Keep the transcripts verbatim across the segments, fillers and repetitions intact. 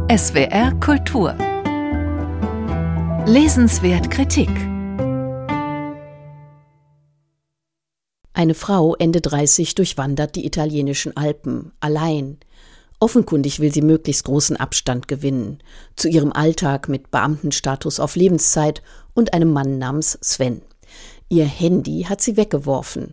S W R Kultur. Lesenswert Kritik. Eine Frau Ende dreißig durchwandert die italienischen Alpen, allein. Offenkundig will sie möglichst großen Abstand gewinnen, zu ihrem Alltag mit Beamtenstatus auf Lebenszeit und einem Mann namens Sven. Ihr Handy hat sie weggeworfen.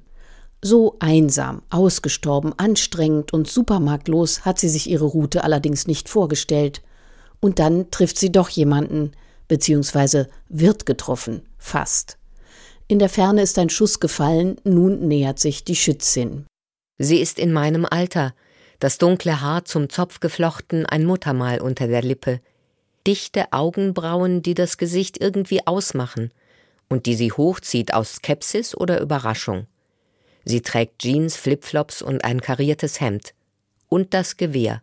So einsam, ausgestorben, anstrengend und supermarktlos hat sie sich ihre Route allerdings nicht vorgestellt. Und dann trifft sie doch jemanden, beziehungsweise wird getroffen, fast. In der Ferne ist ein Schuss gefallen, nun nähert sich die Schützin. Sie ist in meinem Alter, das dunkle Haar zum Zopf geflochten, ein Muttermal unter der Lippe, dichte Augenbrauen, die das Gesicht irgendwie ausmachen und die sie hochzieht aus Skepsis oder Überraschung. Sie trägt Jeans, Flipflops und ein kariertes Hemd. Und das Gewehr.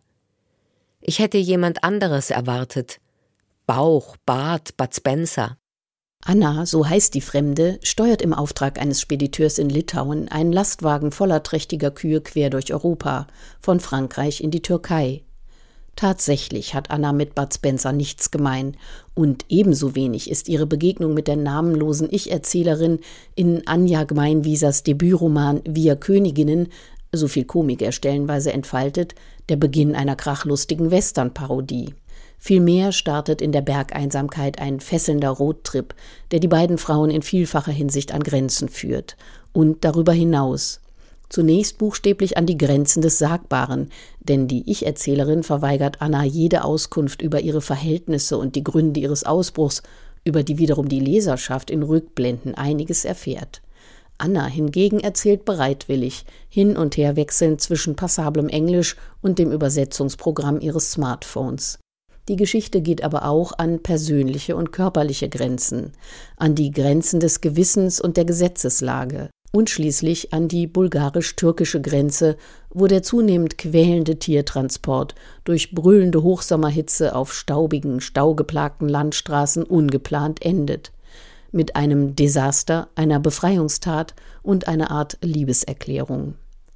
Ich hätte jemand anderes erwartet. Bauch, Bart, Bud Spencer. Anna, so heißt die Fremde, steuert im Auftrag eines Spediteurs in Litauen einen Lastwagen voller trächtiger Kühe quer durch Europa, von Frankreich in die Türkei. Tatsächlich hat Anna mit Bud Spencer nichts gemein und ebenso wenig ist ihre Begegnung mit der namenlosen Ich-Erzählerin in Anja Gmeinwiesers Debütroman Wir Königinnen, so viel Komik er stellenweise entfaltet, der Beginn einer krachlustigen Western-Parodie. Vielmehr startet in der Bergeinsamkeit ein fesselnder Roadtrip, der die beiden Frauen in vielfacher Hinsicht an Grenzen führt und darüber hinaus. Zunächst buchstäblich an die Grenzen des Sagbaren, denn die Ich-Erzählerin verweigert Anna jede Auskunft über ihre Verhältnisse und die Gründe ihres Ausbruchs, über die wiederum die Leserschaft in Rückblenden einiges erfährt. Anna hingegen erzählt bereitwillig, hin und her wechselnd zwischen passablem Englisch und dem Übersetzungsprogramm ihres Smartphones. Die Geschichte geht aber auch an persönliche und körperliche Grenzen, an die Grenzen des Gewissens und der Gesetzeslage. Und schließlich an die bulgarisch-türkische Grenze, wo der zunehmend quälende Tiertransport durch brüllende Hochsommerhitze auf staubigen, staugeplagten Landstraßen ungeplant endet. Mit einem Desaster, einer Befreiungstat und einer Art Liebeserklärung.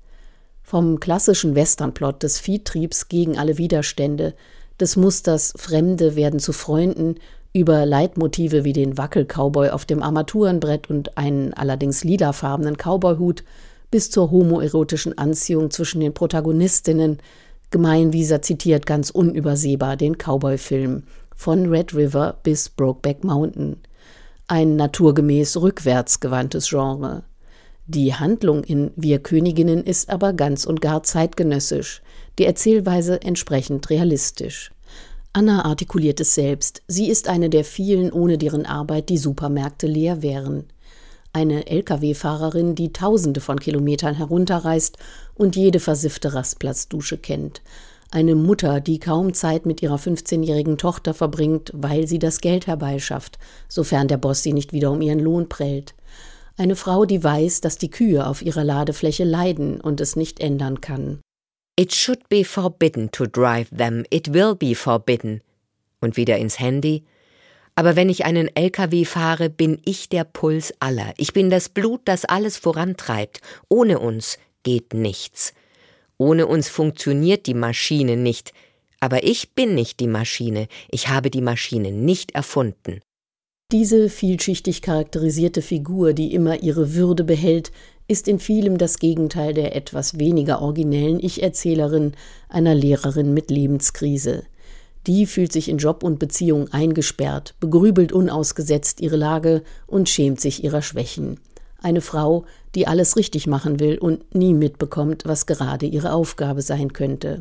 Vom klassischen Westernplot des Viehtriebs gegen alle Widerstände, des Musters Fremde werden zu Freunden, über Leitmotive wie den Wackel-Cowboy auf dem Armaturenbrett und einen allerdings lilafarbenen Cowboyhut bis zur homoerotischen Anziehung zwischen den Protagonistinnen. Gmeinwieser zitiert ganz unübersehbar den Cowboy-Film von Red River bis Brokeback Mountain. Ein naturgemäß rückwärts gewandtes Genre. Die Handlung in Wir Königinnen ist aber ganz und gar zeitgenössisch, die Erzählweise entsprechend realistisch. Anna artikuliert es selbst. Sie ist eine der vielen, ohne deren Arbeit die Supermärkte leer wären. Eine L K W-Fahrerin, die Tausende von Kilometern herunterreist und jede versiffte Rastplatzdusche kennt. Eine Mutter, die kaum Zeit mit ihrer fünfzehnjährigen Tochter verbringt, weil sie das Geld herbeischafft, sofern der Boss sie nicht wieder um ihren Lohn prellt. Eine Frau, die weiß, dass die Kühe auf ihrer Ladefläche leiden und es nicht ändern kann. It should be forbidden to drive them, it will be forbidden. Und wieder ins Handy. Aber wenn ich einen L K W fahre, bin ich der Puls aller. Ich bin das Blut, das alles vorantreibt. Ohne uns geht nichts. Ohne uns funktioniert die Maschine nicht. Aber ich bin nicht die Maschine. Ich habe die Maschine nicht erfunden. Diese vielschichtig charakterisierte Figur, die immer ihre Würde behält, ist in vielem das Gegenteil der etwas weniger originellen Ich-Erzählerin, einer Lehrerin mit Lebenskrise. Die fühlt sich in Job und Beziehung eingesperrt, begrübelt unausgesetzt ihre Lage und schämt sich ihrer Schwächen. Eine Frau, die alles richtig machen will und nie mitbekommt, was gerade ihre Aufgabe sein könnte.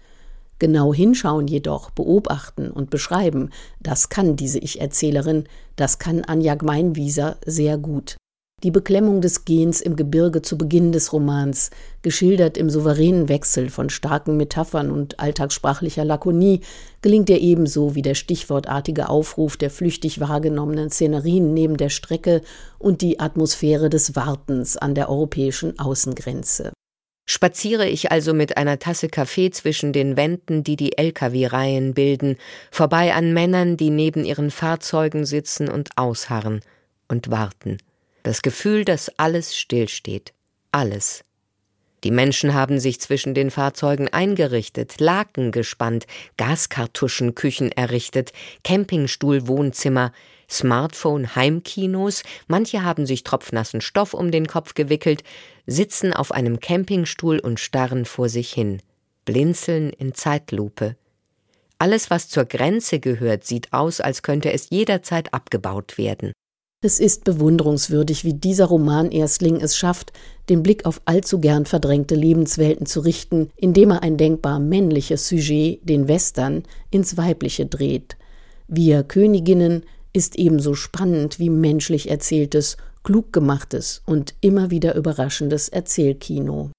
Genau hinschauen jedoch, beobachten und beschreiben, das kann diese Ich-Erzählerin, das kann Anja Gmeinwieser sehr gut. Die Beklemmung des Gehens im Gebirge zu Beginn des Romans, geschildert im souveränen Wechsel von starken Metaphern und alltagssprachlicher Lakonie, gelingt ihr ebenso wie der stichwortartige Aufruf der flüchtig wahrgenommenen Szenerien neben der Strecke und die Atmosphäre des Wartens an der europäischen Außengrenze. Spaziere ich also mit einer Tasse Kaffee zwischen den Wänden, die die L K W-Reihen bilden, vorbei an Männern, die neben ihren Fahrzeugen sitzen und ausharren und warten. Das Gefühl, dass alles stillsteht. Alles. Die Menschen haben sich zwischen den Fahrzeugen eingerichtet, Laken gespannt, Gaskartuschenküchen errichtet, Campingstuhl-Wohnzimmer, Smartphone-Heimkinos, manche haben sich tropfnassen Stoff um den Kopf gewickelt, sitzen auf einem Campingstuhl und starren vor sich hin, blinzeln in Zeitlupe. Alles, was zur Grenze gehört, sieht aus, als könnte es jederzeit abgebaut werden. Es ist bewunderungswürdig, wie dieser Romanerstling es schafft, den Blick auf allzu gern verdrängte Lebenswelten zu richten, indem er ein denkbar männliches Sujet, den Western, ins Weibliche dreht. Wir Königinnen ist ebenso spannend wie menschlich erzähltes, klug gemachtes und immer wieder überraschendes Erzählkino.